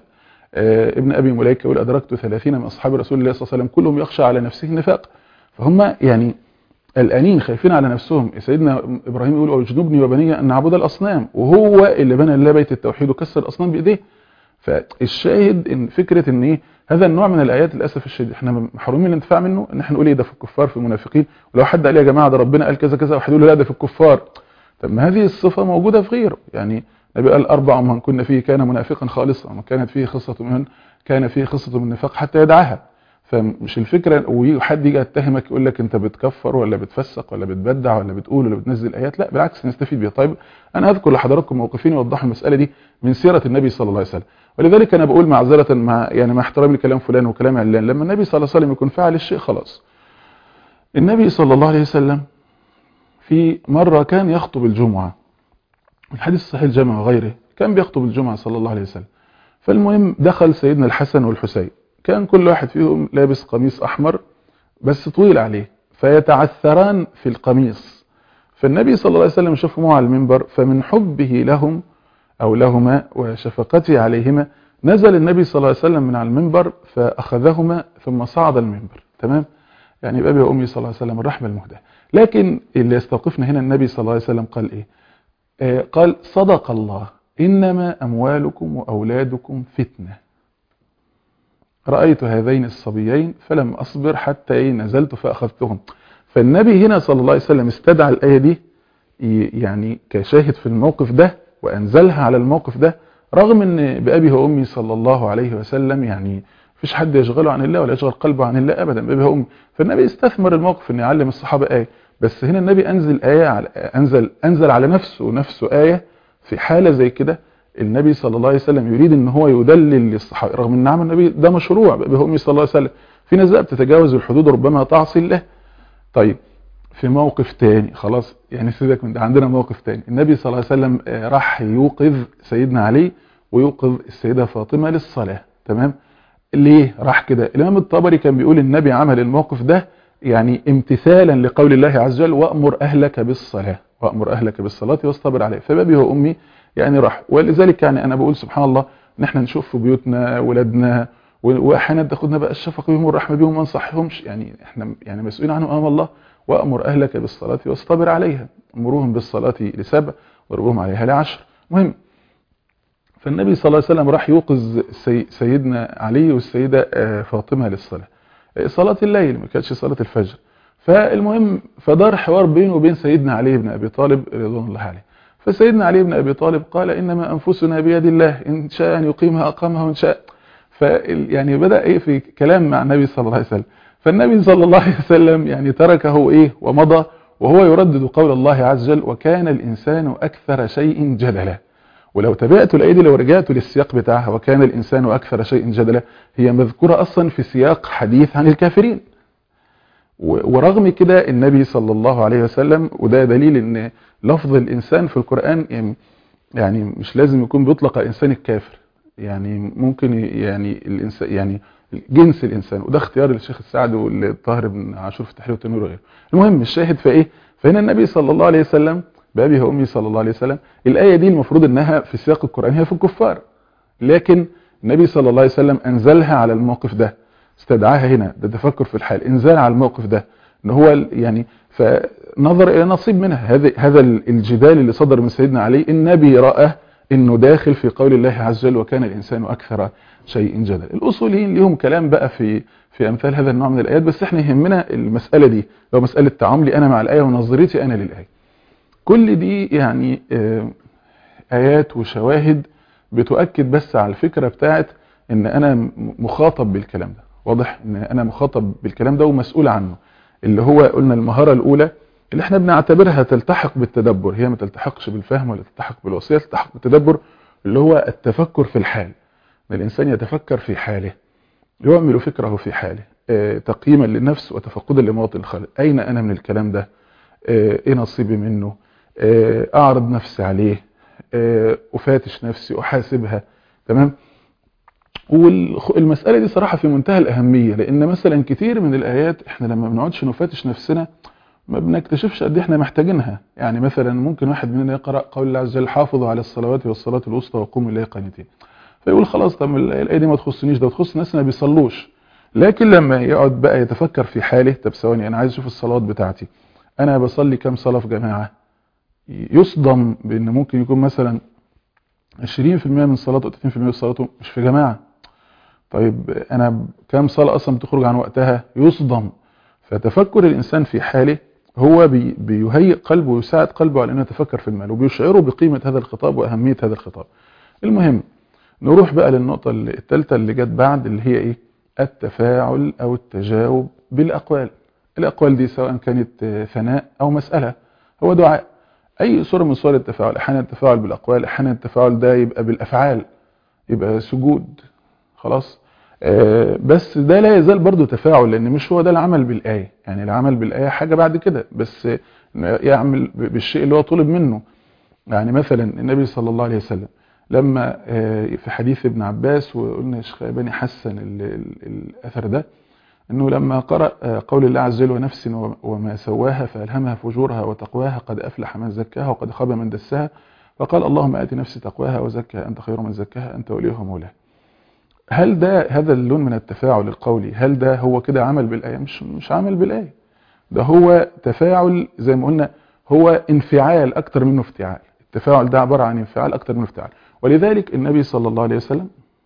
ابن أبي مليكة يقول أدركت 30 من أصحاب رسول الله صلى الله عليه وسلم كلهم يخشى على نفسه النفاق. فهم يعني قلقانين خايفين على نفسهم. سيدنا إبراهيم يقول واجنبني وبني أن نعبد الأصنام، وهو اللي بنى لله بيت التوحيد وكسر الأصنام بإيديه. فالشاهد ان فكره ان ايه هذا النوع من الايات للاسف الشديد احنا محرومين الانتفاع منه، ان احنا نقول ايه ده في الكفار في المنافقين، ولو حد قال يا جماعه ده ربنا قال كذا كذا واحد يقول له لا ده في الكفار. طب ما هذه الصفه موجوده في غيره، يعني النبي قال 4 من كنا فيه كان منافقا خالصا ومن كانت فيه خصله من كان فيه خصله من النفاق حتى يدعها. فمش الفكره وحد يجي يتهمك يقول لك انت بتكفر ولا بتفسق ولا بتبدع ولا بتقول ولا بتنزل ايات، لا بالعكس نستفيد بيها. طيب انا اذكر لحضراتكم موقفين يوضحوا المساله دي من سيره النبي صلى الله عليه وسلم. ولذلك انا بقول معذره مع احترامي لكلام فلان وكلام علان، لما النبي صلى الله عليه وسلم يكون فعل الشيء خلاص. النبي صلى الله عليه وسلم في مره كان يخطب الجمعه، الحديث الصحيح الجامع وغيره، كان بيخطب الجمعه صلى الله عليه وسلم. فالمهم دخل سيدنا الحسن والحسين، كان كل واحد فيهم لابس قميص احمر بس طويل عليه، فيتعثران في القميص. فالنبي صلى الله عليه وسلم شافهم على المنبر، فمن حبه لهم أو لهما وشفقته عليهما نزل النبي صلى الله عليه وسلم من على المنبر فأخذهما ثم صعد المنبر. تمام؟ يعني بأبي وأمي صلى الله عليه وسلم الرحمة المهداة. لكن اللي يستوقفنا هنا النبي صلى الله عليه وسلم قال إيه؟ قال صدق الله إنما أموالكم وأولادكم فتنة. رأيت هذين الصبيين فلم أصبر حتى نزلت فأخذتهم. فالنبي هنا صلى الله عليه وسلم استدعى الآية دي يعني كشاهد في الموقف ده وأنزلها على الموقف ده، رغم ان بأبيه وأمي صلى الله عليه وسلم يعني مفيش حد يشغله عن الله ولا يشغل قلبه عن الله أبدا بأبيه وأمي. فالنبي استثمر الموقف ان يعلم الصحابة آية، بس هنا النبي أنزل آية أنزل على نفسه آية في حالة زي كده. النبي صلى الله عليه وسلم يريد ان هو يدلل للصحابة، رغم ان نعم النبي ده مشروع بأبيه وأمي صلى الله عليه وسلم. في ناس بقى بتتجاوز الحدود وربما تعصي الله. طيب في موقف تاني خلاص يعني سيبك من ده، عندنا موقف تاني. النبي صلى الله عليه وسلم راح يوقظ سيدنا علي ويوقظ السيدة فاطمة للصلاة. تمام؟ ليه راح كده؟ الإمام الطبري كان بيقول النبي عمل الموقف ده يعني امتثالا لقول الله عز وجل وأمر أهلك بالصلاة، وأمر أهلك بالصلاة واصطبر عليه. فبابي وأمي يعني راح. ولذلك يعني أنا بقول سبحان الله ان احنا نشوف في بيوتنا ولادنا واحيانا تاخدنا بقى الشفقة بهم والرحمة بهم وما نصحهمش، يعني احنا يعني مسؤولين عنهم امام الله. وأمر أهلك بالصلاة واصطبر عليها، أمرهم بالصلاة ل7 واربهم عليها ل10. مهم. فالنبي صلى الله عليه وسلم راح يوقظ سيدنا علي والسيدة فاطمة للصلاة، صلاة الليل ما كانتش صلاة الفجر. فالمهم فدار حوار بينه وبين سيدنا علي بن أبي طالب رضوان الله عليه. فسيدنا علي بن أبي طالب قال إنما أنفسنا بيد الله، إن شاء أن يقيمها أقامها وإن شاء. يعني بدأ في كلام مع النبي صلى الله عليه وسلم. فالنبي صلى الله عليه وسلم يعني تركه ومضى وهو يردد قول الله عز وجل وكان الإنسان أكثر شيء جدلا. ولو تابعت الآية دي، لو رجعت للسياق بتاعها وكان الإنسان أكثر شيء جدلا، هي مذكورة أصلا في سياق حديث عن الكافرين. ورغم كده النبي صلى الله عليه وسلم، وده دليل ان لفظ الإنسان في القرآن يعني مش لازم يكون بيطلق إنسان الكافر، يعني ممكن يعني الإنسان يعني جنس الإنسان، وده اختيار للشيخ السعد والطاهر بن عاشور في تحرير التنوير وغيره. المهم الشاهد في ايه؟ فهنا النبي صلى الله عليه وسلم بأبيه وأمي صلى الله عليه وسلم، الآية دي المفروض انها في سياق القرآن هي في الكفار، لكن النبي صلى الله عليه وسلم أنزلها على الموقف ده، استدعاها هنا، ده تفكر في الحال، انزال على الموقف ده ان هو يعني فنظر الى نصيب منها. هذا الجدال اللي صدر من سيدنا علي، النبي رأى انه داخل في قول الله عز وجل وكان الانسان اكثر شيء جدلا. الاصوليين ليهم كلام بقى في امثال هذا النوع من الايات، بس احنا يهمنا المساله دي، لو مساله تعاملي انا مع الايه ونظريتي انا للايه. كل دي يعني ايات وشواهد بتؤكد بس على الفكره بتاعت ان انا مخاطب بالكلام ده، واضح ان انا مخاطب بالكلام ده ومسؤول عنه، اللي هو قلنا المهاره الاولى اللي احنا بنعتبرها تلتحق بالتدبر، هي ما تلتحقش بالفهم ولا تلتحق بالوصيه، تلتحق بالتدبر، اللي هو التفكر في الحال، ان الانسان يتفكر في حاله، يعمل فكره في حاله، تقييما للنفس وتفقدا لمواطن الخلق. اين انا من الكلام ده؟ ايه نصيبي منه؟ اعرض نفسي عليه، افتش نفسي، احاسبها. تمام؟ والمسألة دي صراحة في منتهى الأهمية، لأن مثلا كتير من الآيات احنا لما بنقعدش نفتش نفسنا ما بنكتشفش قد احنا محتاجينها. يعني مثلا ممكن واحد مننا يقرأ قول الله عز وجل حافظوا على الصلوات والصلاة الوسطى وقوموا إليه قانتين، فيقول خلاص طب الآية دي ما تخصنيش، ده تخص الناس ما بيصلوش. لكن لما يقعد بقى يتفكر في حاله، طب ثواني انا عايز اشوف الصلوات بتاعتي، انا بصلي كام صلاة في جماعة، يصدم بان ممكن يكون مثلا 20% من صلاته 30% من صلاته مش في جماعة. طيب انا كام صلاة اصلا بتخرج عن وقتها، يصدم. فتفكر الانسان في حاله هو بيهيئ قلبه ويساعد قلبه على انه يتفكر في المال، وبيشعره بقيمة هذا الخطاب واهمية هذا الخطاب. المهم نروح بقى للنقطة الثالثة اللي جت بعد، اللي هي ايه؟ التفاعل او التجاوب بالاقوال. الاقوال دي سواء كانت ثناء او مسألة، هو دعاء، اي صورة من صور التفاعل. احيانا التفاعل بالاقوال، احيانا التفاعل ده يبقى بالافعال، يبقى سجود، خلاص. بس ده لا يزال برضو تفاعل، لان مش هو ده العمل بالآية. يعني العمل بالآية حاجة بعد كده، بس يعمل بالشيء اللي هو طلب منه. يعني مثلا النبي صلى الله عليه وسلم لما في حديث ابن عباس، وقلنا يا شيخ بني حسن الأثر ده، انه لما قرأ قول الله عز وجل ونفس وما سواها فألهمها فجورها وتقواها قد أفلح من زكاها وقد خاب من دساها، فقال اللهم آت نفسي تقواها وزكها أنت خير من زكاها أنت وليها مولاها. هل ده هذا اللون من التفاعل القولي، هل ده هو كده عمل بالآية؟ مش عمل بالآية، ده هو تفاعل زي ما قلنا، هو انفعال أكتر منه افتعال. التفاعل ده عبارة عن انفعال أكتر منه افتعال. ولذلك النبي صلى الله عليه وسلم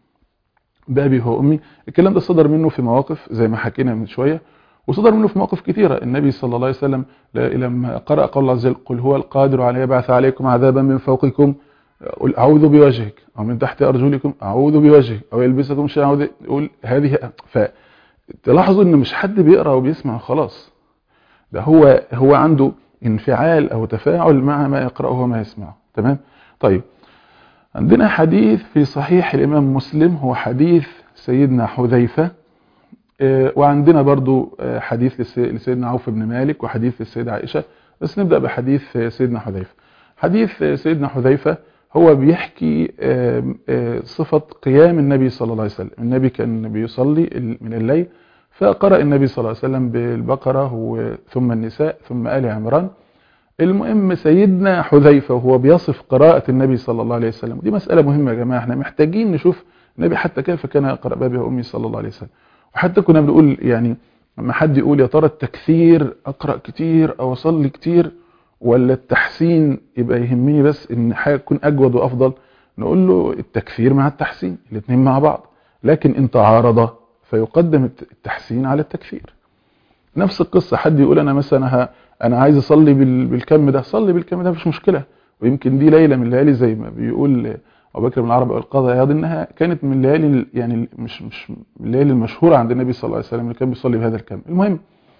بأبي هو أمي، الكلام ده صدر منه في مواقف زي ما حكينا من شوية، وصدر منه في مواقف كثيرة. النبي صلى الله عليه وسلم لما قرأ قول الله عز وجل قل هو القادر على يبعث عليكم عذابا من فوقكم قل أعوذ بوجهك، أو من تحت أرجلكم أعوذ بوجهك، أو يلبسكم شيئا يقول هذه. فتلاحظوا إن مش حد بيقرأ وبيسمع خلاص، ده هو عنده انفعال أو تفاعل مع ما يقرأه وما يسمعه. تمام؟ طيب عندنا حديث في صحيح الإمام مسلم، هو حديث سيدنا حذيفة، وعندنا برضو حديث لسيدنا عوف بن مالك، وحديث للسيدة عائشة. بس نبدأ بحديث سيدنا حذيفة. حديث سيدنا حذيفة هو بيحكي صفة قيام النبي صلى الله عليه وسلم. النبي كان بيصلي من الليل، فقرأ النبي صلى الله عليه وسلم بالبقرة ثم النساء ثم آل عمران. المهم سيدنا حذيفة وهو بيصف قراءة النبي صلى الله عليه وسلم، دي مسألة مهمة يا جماعة، احنا محتاجين نشوف النبي حتى كيف كان يقرأ بابي وأمي صلى الله عليه وسلم. وحتى كنا بنقول يعني لما حد يقول يا ترى التكثير أقرأ كتير أو أصلي كتير ولا التحسين يبقى يهمني بس إن حاجة تكون أجود وأفضل، نقول له التكثير مع التحسين، الاثنين مع بعض، لكن إن تعارض فيقدم التحسين على التكثير. نفس القصة حد يقول أنا مثلا أنا عايز أصلي بالكم ده، صلي بالكم ده مفيش مشكلة. ويمكن دي ليلة من الليالي زي ما بيقول أبو بكر بن العربي أو القاضي عياض، إنها كانت من الليالي يعني مش الليالي المشهورة عند النبي صلى الله عليه وسلم اللي كان بيصلي بهذا الكم. المهم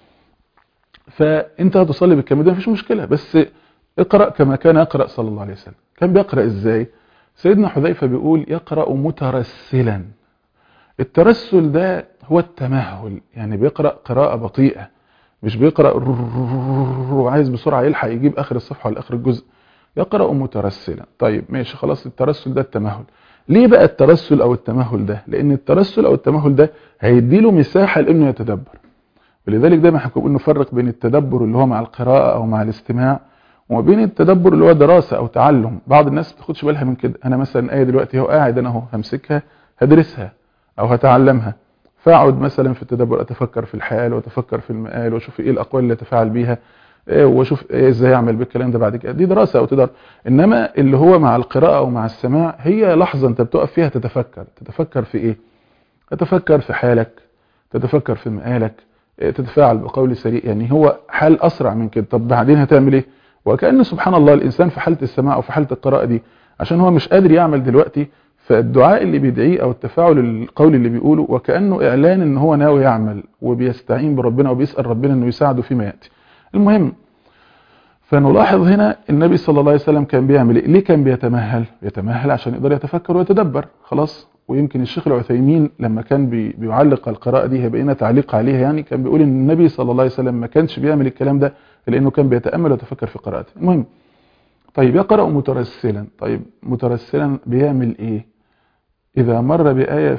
فأنت هتصلي بالكم ده مفيش مشكلة، بس اقرأ كما كان يقرأ صلى الله عليه وسلم. كان بيقرأ إزاي؟ سيدنا حذيفة بيقول يقرأ مترسلا. الترسل ده هو التمهل، يعني بيقرأ قراءة بطيئة، مش بيقرأ وعايز بسرعة يلحق يجيب آخر الصفحة ولا آخر الجزء، يقرأ مترسلا. طيب ماشي خلاص، الترسل ده التمهل. ليه بقى الترسل أو التمهل ده؟ لأن الترسل أو التمهل ده هيديله مساحة لأنه يتدبر. ولذلك دايما احنا بنقول نفرق بين التدبر اللي هو مع القراءة أو مع الاستماع، وما بين التدبر اللي هو دراسة أو تعلم. بعض الناس ما بتاخدش بالها من كده. أنا مثلا آية دلوقتي هو قاعد أنا همسكها هدرسها أو هتعلمها، فاقعد مثلا في التدبر اتفكر في الحال واتفكر في المقال واشوف ايه الاقوال اللي اتفاعل بيها، واشوف ازاي اعمل بالكلام ده بعد كده. دي دراسه او تدار. انما اللي هو مع القراءه او مع السماع هي لحظه انت بتقف فيها تتفكر في ايه؟ تتفكر في حالك، تتفكر في مقالك، تتفاعل بقول سريع. يعني هو حال اسرع من كده. طب بعدين هتعمل ايه؟ وكأن سبحان الله الانسان في حاله السماع او في حاله القراءه دي عشان هو مش قادر يعمل دلوقتي، فالدعاء اللي بيدعيه او التفاعل القولي اللي بيقوله وكأنه اعلان ان هو ناوي يعمل وبيستعين بربنا وبيسأل ربنا انه يساعده فيما يأتي. المهم فنلاحظ هنا النبي صلى الله عليه وسلم كان بيعمل ايه؟ ليه كان بيتمهل عشان يقدر يتفكر ويتدبر. خلاص. ويمكن الشيخ العثيمين لما كان بيعلق القراءة دي، بقينا تعليق عليها، يعني كان بيقول ان النبي صلى الله عليه وسلم ما كانش بيعمل الكلام ده لانه كان بيتأمل ويتفكر في قراءته. المهم طيب يقرأ مترسلا. طيب مترسلا بيعمل ايه؟ إذا مر بآية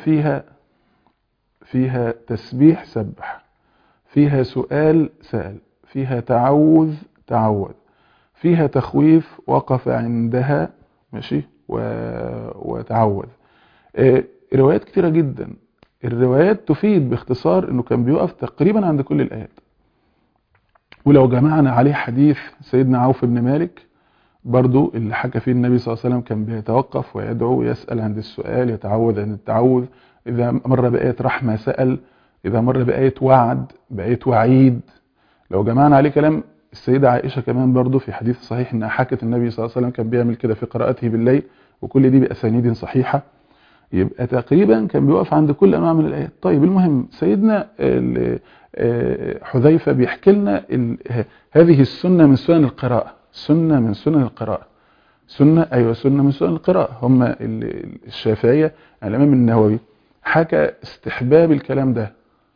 فيها تسبيح سبح، فيها سؤال سأل، فيها تعوذ تعوذ، فيها تخويف وقف عندها ماشي وتعوذ. روايات كتيرة جدا. الروايات تفيد باختصار انه كان بيقف تقريبا عند كل الآيات. ولو جمعنا عليه حديث سيدنا عوف بن مالك برضو اللي حكى فيه النبي صلى الله عليه وسلم كان بيتوقف ويدعو ويسأل عند السؤال، يتعوذ عند التعوذ، إذا مر بآية رحمة سأل، إذا مر بآية وعد بآية وعيد. لو جمعنا عليه كلام السيدة عائشة كمان برضو في حديث صحيح انها حكت النبي صلى الله عليه وسلم كان بيعمل كده في قراءته بالليل، وكل دي بأسانيد صحيحة. يبقى تقريبا كان بيقف عند كل انواع من الايات. طيب المهم سيدنا حذيفة بيحكي لنا هذه السنة من سنن القراءة، سنة من سنن القراءة، سنة من سنن القراءة. هم الشافعية الإمام النووي حكى استحباب الكلام ده،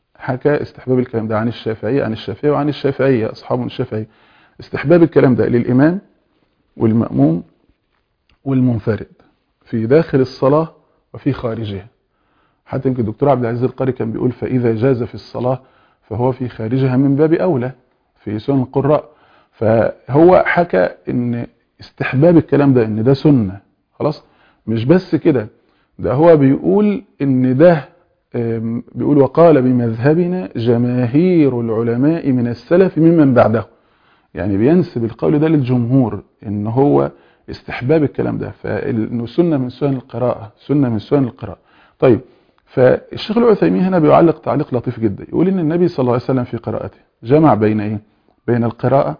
عن الشافعية وعن الشافعية أصحاب الشافعية، استحباب الكلام ده للإمام والمأموم والمنفرد في داخل الصلاة وفي خارجها. حتى يمكن الدكتور عبد العزيز القاري كان بيقول فإذا جاز في الصلاة فهو في خارجها من باب أولى في سنن القراء. فهو حكى ان استحباب الكلام ده ان ده سنة خلاص. مش بس كده، ده هو بيقول ان ده بيقول وقال بمذهبنا جماهير العلماء من السلف ممن بعده، يعني بينسب القول ده للجمهور ان هو استحباب الكلام ده، فانه سنة من سنن القراءة، سنة من سنن القراءة. طيب فالشيخ العثيمين هنا بيعلق تعليق لطيف جدا، يقول ان النبي صلى الله عليه وسلم في قراءته جمع بين ايه؟ بين القراءة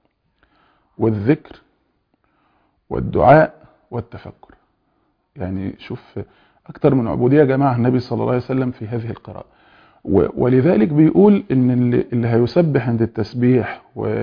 والذكر والدعاء والتفكر. يعني شوف اكتر من عبودية جمعها النبي صلى الله عليه وسلم في هذه القراءة. ولذلك بيقول ان اللي هيسبح عند التسبيح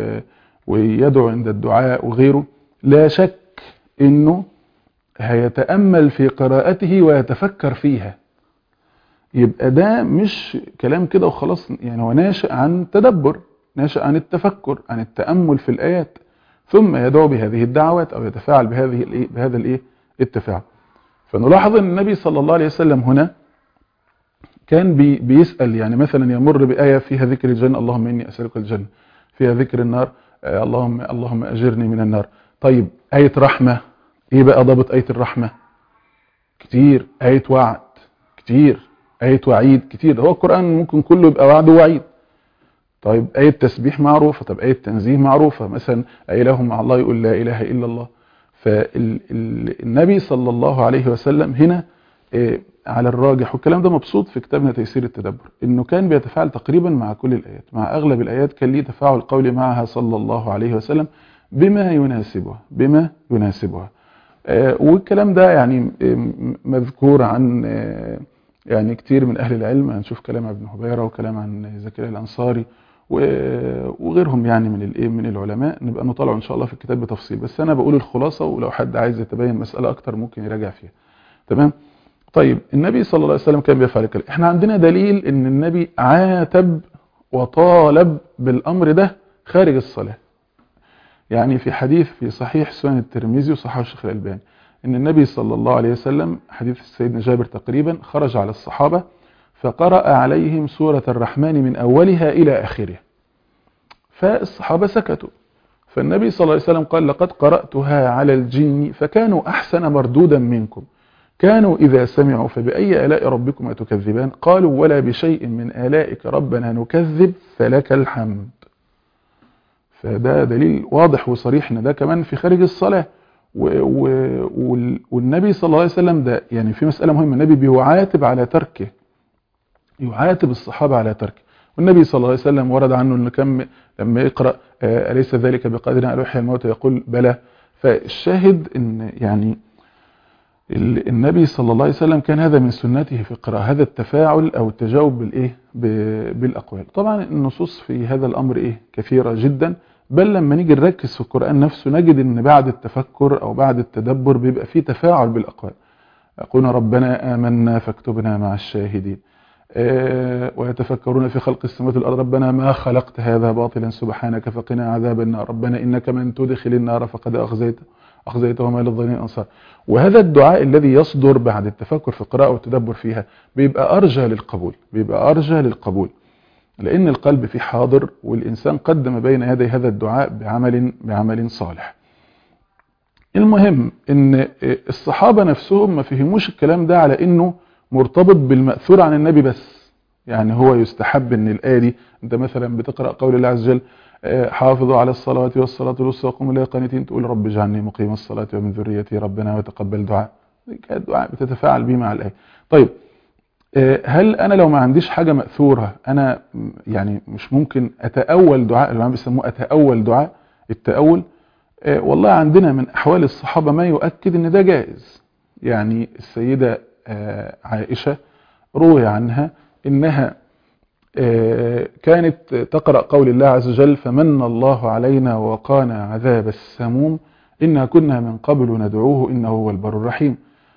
ويدعو عند الدعاء وغيره لا شك انه هيتأمل في قراءته ويتفكر فيها. يبقى ده مش كلام كده وخلاص، يعني هو ناشئ عن تدبر، ناشئ عن التفكر، عن التأمل في الآيات، ثم يدعو بهذه الدعوات أو يتفاعل بهذا الإيه التفاعل. فنلاحظ أن النبي صلى الله عليه وسلم هنا كان بيسأل، يعني مثلا يمر بآية فيها ذكر الجنة، اللهم إني أسألك الجنة، فيها ذكر النار، اللهم أجرني من النار. طيب آية رحمة، إيه بقى ضابط آية الرحمة؟ كتير. آية وعد كتير، آية وعيد كتير. هو القرآن ممكن كله يبقى وعد ووعيد. طيب آية تسبيح معروفة، طب آية تنزيه معروفة، مثلا إله مع الله يقول لا إله إلا الله. فالنبي صلى الله عليه وسلم هنا على الراجح، والكلام ده مبسوط في كتابنا تيسير التدبر، إنه كان بيتفاعل تقريبا مع كل الآيات، مع أغلب الآيات كان ليه تفاعل قولي معها صلى الله عليه وسلم بما يناسبها. والكلام ده يعني مذكور عن يعني كتير من أهل العلم. هنشوف كلام ابن هبيرة وكلام عن زكريا الأنصاري وغيرهم يعني من العلماء، نبقى نطلع إن شاء الله في الكتاب بتفصيل، بس أنا بقول الخلاصة، ولو حد عايز يتبين مسألة أكتر ممكن يراجع فيها. تمام. طيب النبي صلى الله عليه وسلم كان بيفعل كده. احنا عندنا دليل ان النبي عاتب وطالب بالأمر ده خارج الصلاة. يعني في حديث في صحيح سنن الترمذي وصححه الشيخ الألباني ان النبي صلى الله عليه وسلم، حديث سيدنا جابر تقريبا، خرج على الصحابة فقرأ عليهم سورة الرحمن من أولها إلى آخرها، فالصحابة سكتوا. فالنبي صلى الله عليه وسلم قال لقد قرأتها على الجن فكانوا أحسن مردودا منكم، كانوا إذا سمعوا فبأي آلاء ربكما تكذبان قالوا ولا بشيء من آلائك ربنا نكذب فلك الحمد. فده دليل واضح وصريح ان ده كمان في خارج الصلاة. والنبي صلى الله عليه وسلم ده يعني في مسألة مهمة، النبي بيعاتب على تركه، يعاتب الصحابة على تركه. والنبي صلى الله عليه وسلم ورد عنه انه كان لما يقرأ أليس ذلك بقادر أن يحيي الموتى يقول بلى. فالشاهد ان يعني النبي صلى الله عليه وسلم كان هذا من سنته في القراءة، هذا التفاعل او التجاوب بالاقوال. طبعا النصوص في هذا الامر كثيرة جدا، بل لما نيجي نركز في القرآن نفسه نجد ان بعد التفكر او بعد التدبر بيبقى فيه تفاعل بالاقوال. يقولون ربنا آمنا فاكتبنا مع الشاهدين، ويتفكرون في خلق السماوات والارض ربنا ما خلقت هذا باطلا سبحانك فقنا عذاب النار ربنا انك من تدخل النار فقد اخزيته وما للظالمين انصار. وهذا الدعاء الذي يصدر بعد التفكر في القراءة والتدبر فيها بيبقى ارجى للقبول، لان القلب فيه حاضر، والانسان قدم بين يدي هذا الدعاء بعمل صالح. المهم ان الصحابة نفسهم ما فهموش الكلام ده على انه مرتبط بالمأثور عن النبي بس. يعني هو يستحب ان الآية دي انت مثلا بتقرأ قول الله عز وجل حافظوا على الصلاة والصلاة الوسطى وقوموا لله قانتين، تقول رب اجعلني مقيم الصلاة ومن ذريتي ربنا وتقبل دعاء. الدعاء بتتفاعل به مع الآية. طيب هل انا لو ما عنديش حاجة مأثورة انا يعني مش ممكن اتأول دعاء؟ اللي بيسموه اتأول دعاء، التأول. والله عندنا من أحوال الصحابة ما يؤكد أن ده جائز. يعني السيدة عائشة روي عنها أنها كانت تقرأ قول الله عز وجل فمن الله علينا ووقانا عذاب السموم إنا كنا من قبل ندعوه إنه هو البر الرحيم.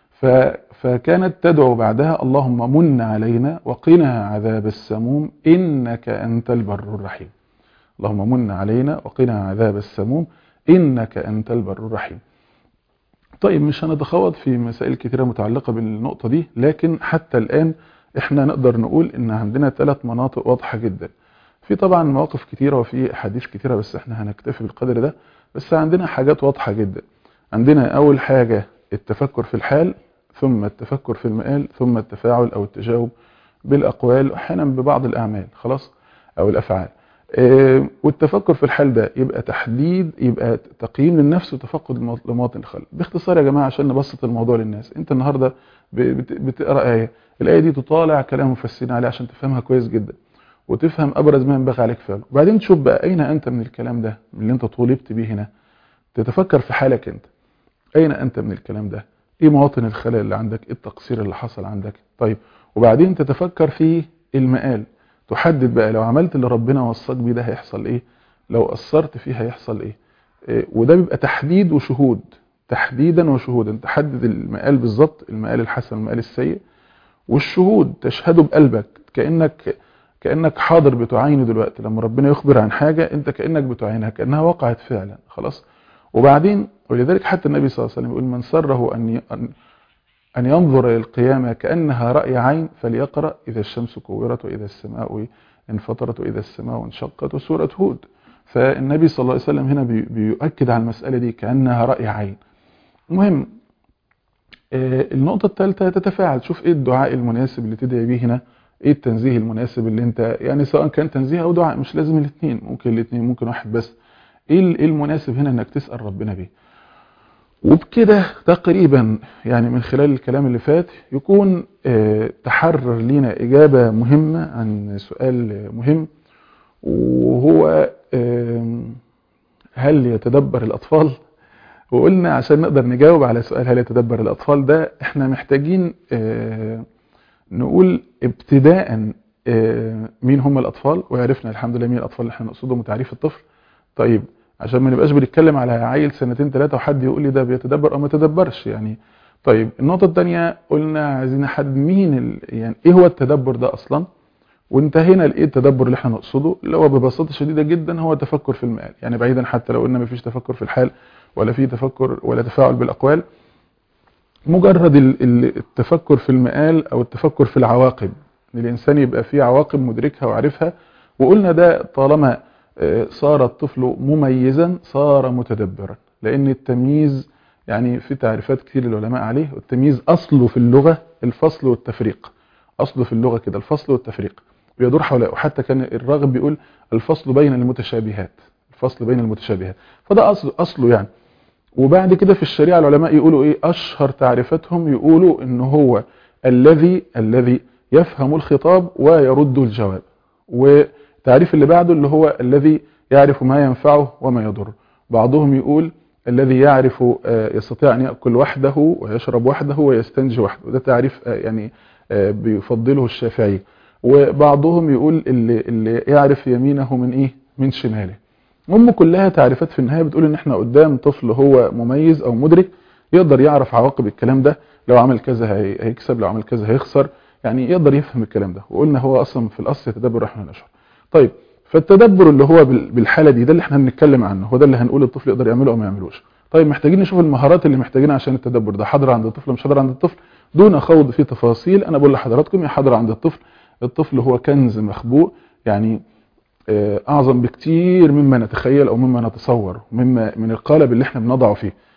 فكانت تدعو بعدها اللهم من علينا وقنا عذاب السموم إنك أنت البر الرحيم. اللهم من علينا وقنا عذاب السموم إنك أنت البر الرحيم. طيب مش هنتخوض في مسائل كثيرة متعلقة بالنقطة دي، لكن حتى الآن احنا نقدر نقول ان عندنا 3 مناطق واضحة جدا. في طبعا مواقف كثيرة وفي أحاديث كثيرة بس احنا هنكتفي بالقدر ده. بس عندنا حاجات واضحة جدا. عندنا أول حاجة التفكر في الحال، ثم التفكر في المآل، ثم التفاعل أو التجاوب بالأقوال وأحيانا ببعض الأعمال خلاص أو الأفعال. والتفكر في الحال ده يبقى تحديد، يبقى تقييم للنفس وتفقد لمواطن الخلق. باختصار يا جماعة عشان نبسط الموضوع للناس، انت النهاردة بتقرأ آية، الآية دي تطالع كلام مفسرين عليه عشان تفهمها كويس جدا وتفهم أبرز ما ينبغي عليك فعله، وبعدين تشوف بقى أين أنت من الكلام ده من اللي انت طولبت به هنا. تتفكر في حالك انت، أين أنت من الكلام ده، ايه مواطن الخلل اللي عندك، ايه التقصير اللي حصل عندك. طيب وبعدين تتفكر في المآل، تحدد بقى لو عملت اللي ربنا وصاك بيه ده هيحصل ايه، لو قصرت فيه هيحصل ايه. وده بيبقى تحديد وشهود، تحديدا وشهودا. تحدد المآل بالظبط، المآل الحسن المآل السيء، والشهود تشهده بقلبك كأنك حاضر بتعاينه دلوقتي. لما ربنا يخبر عن حاجة انت كأنك بتعاينها كأنها وقعت فعلا خلاص. وبعدين ولذلك حتى النبي صلى الله عليه وسلم يقول من سره أن ينظر إلى القيامة كأنها رأي عين فليقرأ إذا الشمس كورت وإذا السماء انفطرت وإذا السماء انشقت وسورة هود. فالنبي صلى الله عليه وسلم هنا بيؤكد على المسألة دي كأنها رأي عين. المهم النقطة الثالثة تتفاعل، شوف ايه الدعاء المناسب اللي تدعي بيه هنا، ايه التنزيه المناسب اللي انت يعني سواء كان تنزيه او دعاء، مش لازم الاثنين، ممكن الاثنين، ممكن واحد بس. ايه المناسب هنا انك تسأل ربنا بيه. وبكده تقريبا يعني من خلال الكلام اللي فات يكون تحرر لنا إجابة مهمة عن سؤال مهم، وهو هل يتدبر الأطفال؟ وقلنا عشان نقدر نجاوب على سؤال هل يتدبر الأطفال ده احنا محتاجين نقول ابتداء مين هم الأطفال، وعرفنا الحمد لله مين الأطفال اللي احنا نقصدهم وتعريف الطفل. طيب عشان ما نبقاش بنتكلم على عيل 2 3 وحد يقول لي ده بيتدبر او ما تدبرش يعني. طيب النقطة الثانية قلنا عايزين نحدد مين يعني ايه هو التدبر ده اصلا، وانتهينا لايه التدبر اللي احنا نقصده، اللي هو ببساطة شديدة جدا هو تفكر في المآل. يعني بعيدا حتى لو قلنا ما فيش تفكر في الحال ولا في تفكر ولا تفاعل بالاقوال، مجرد التفكر في المآل او التفكر في العواقب، ان الانسان يبقى فيه عواقب مدركها وعارفها. وقلنا ده طالما صار الطفل مميزا صار متدبرا، لأن التمييز يعني في تعريفات كتير للعلماء عليه. والتمييز أصله في اللغة الفصل والتفريق، أصله في اللغة كده الفصل والتفريق بيدور حوله. وحتى كان الراغب بيقول الفصل بين المتشابهات، الفصل بين المتشابهات، فده أصله يعني. وبعد كده في الشريعة العلماء يقولوا إيه أشهر تعريفاتهم، يقولوا إن هو الذي يفهم الخطاب ويرد الجواب. والتعريف اللي بعده اللي هو الذي يعرف ما ينفعه وما يضره. بعضهم يقول الذي يعرف يستطيع أن يأكل وحده ويشرب وحده ويستنجي وحده، ده تعريف يعني بيفضله الشافعي. وبعضهم يقول اللي يعرف يمينه من إيه من شماله. هم كلها تعريفات في النهاية بتقول ان احنا قدام طفل هو مميز او مدرك، يقدر يعرف عواقب الكلام ده، لو عمل كذا هيكسب، لو عمل كذا هيخسر، يعني يقدر يفهم الكلام ده. وقلنا هو اصلا في الاصل يتدبر الرحمن والاشعار. طيب فالتدبر اللي هو بالحالة دي ده اللي احنا بنتكلم عنه، هو ده اللي هنقول الطفل يقدر يعمله او ما يعملوش. طيب محتاجين نشوف المهارات اللي محتاجينها عشان التدبر ده حاضر عند الطفل مش حاضر عند الطفل، دون خوض في تفاصيل. انا بقول لحضراتكم يا حاضر عند الطفل. الطفل هو كنز مخبوء، يعني أعظم بكتير مما نتخيل أو مما نتصور، من القالب اللي احنا بنضعه فيه.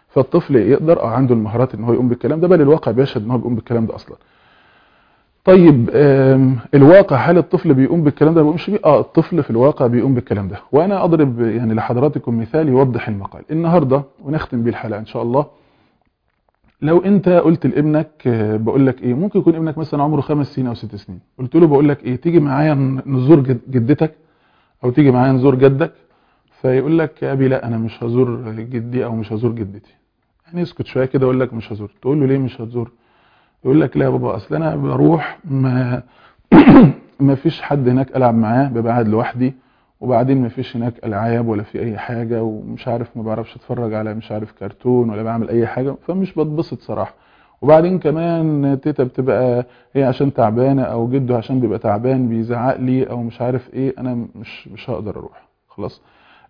فالطفل يقدر عنده المهارات ان هو يقوم بالكلام ده، بل الواقع بيشهد ان هو بيقوم بالكلام ده اصلا. طيب الواقع، هل الطفل بيقوم بالكلام ده؟ بيقومش بيه؟ الطفل في الواقع بيقوم بالكلام ده. وانا اضرب يعني لحضراتكم مثال يوضح المقال النهارده ونختم بيه الحلقه ان شاء الله. لو انت قلت لابنك بقول لك ايه، ممكن يكون ابنك مثلا عمره 5 سنين او 6 سنين، قلت له بقول لك ايه، تيجي معايا نزور جدتك او تيجي معايا نزور جدك، فيقول لك يا ابي لا انا مش هزور جدي او مش هزور جدتي. يعني يسكت شويه كده يقول لك مش هزور. تقول له ليه مش هتزور؟ يقول لك لا يا بابا اصل انا بروح ما فيش حد هناك العب معاه، ببقى قاعد لوحدي، وبعدين ما فيش هناك العاب ولا في اي حاجه، ومش عارف ما بعرفش اتفرج على مش عارف كرتون ولا بعمل اي حاجه، فمش بتبسط صراحه. وبعدين كمان تيتا بتبقى هي عشان تعبانه او جده عشان بيبقى تعبان بيزعق لي او مش عارف ايه، انا مش هقدر اروح خلاص.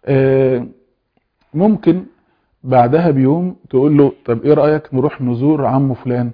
ممكن بعدها بيوم تقول له طب ايه رايك نروح نزور عمه فلان؟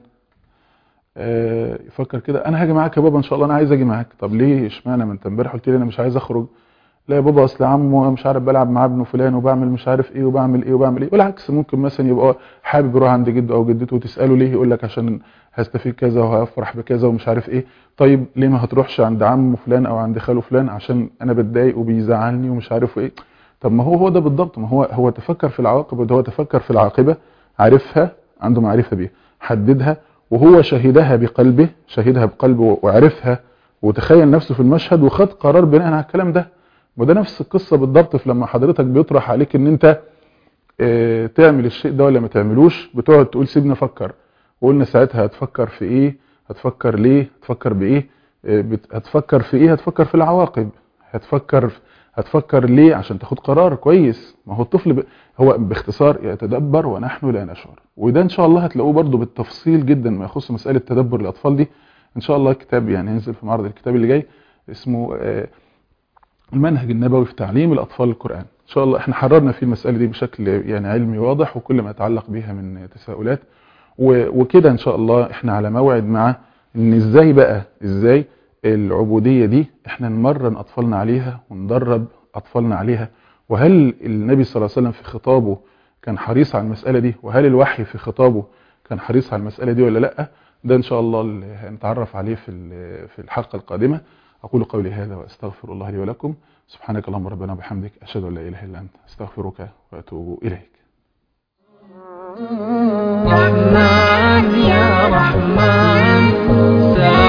يفكر كده، انا هاجي معاك يا بابا ان شاء الله، انا عايز اجي معاك. طب ليه اشمعنى؟ ما انت امبارح قلت لي انا مش عايز اخرج. لا يا بابا اصل عمه مش عارف بلعب مع ابنه فلان وبعمل مش عارف ايه وبعمل ايه وبعمل ايه. والعكس، ممكن مثلا يبقى حابب يروح عند جده او جدته وتساله ليه، يقول لك عشان هستفيد كذا وهفرح بكذا ومش عارف ايه. طيب ليه ما هتروحش عند عمه فلان او عند خاله فلان؟ عشان انا بتضايق وبيزعلني ومش عارف ايه. طب ما هو ده بالضبط، ما هو تفكر في العواقب، وده هو تفكر في العاقبه، عارفها، عنده معرفه بيها، حددها، وهو شهدها بقلبه، شهدها بقلبه وعرفها، وتخيل نفسه في المشهد وخد قرار بناء على الكلام ده. وده نفس القصة بالضبط في لما حضرتك بيطرح عليك ان انت تعمل الشيء ده ولا ما تعملوش، بتقعد تقول سيبني افكر. وقلنا ساعتها هتفكر في ايه، هتفكر ليه، هتفكر بايه، هتفكر في ايه، هتفكر في العواقب، هتفكر ليه عشان تاخد قرار كويس. ما هو الطفل هو باختصار يتدبر ونحن لا نشعر. وده ان شاء الله هتلاقوه برضو بالتفصيل جدا ما يخص مسألة تدبر الاطفال دي ان شاء الله. كتاب يعني هينزل في معرض الكتاب اللي جاي اسمه المنهج النبوي في تعليم الأطفال القرآن. إن شاء الله احنا حررنا في المسألة دي بشكل يعني علمي واضح، وكل ما يتعلق بها من تساؤلات وكده إن شاء الله احنا على موعد مع إن إزاي العبودية دي احنا نمرن أطفالنا عليها وندرب أطفالنا عليها. وهل النبي صلى الله عليه وسلم في خطابه كان حريص على المسألة دي؟ وهل الوحي في خطابه كان حريص على المسألة دي ولا لأ؟ ده إن شاء الله اللي هنتعرف عليه في الحلقة القادمة. أقول قولي هذا وأستغفر الله لي ولكم. سبحانك اللهم ربنا وبحمدك، أشهد أن لا إله إلا أنت، أستغفرك وأتوب إليك. رحمن يا رحمن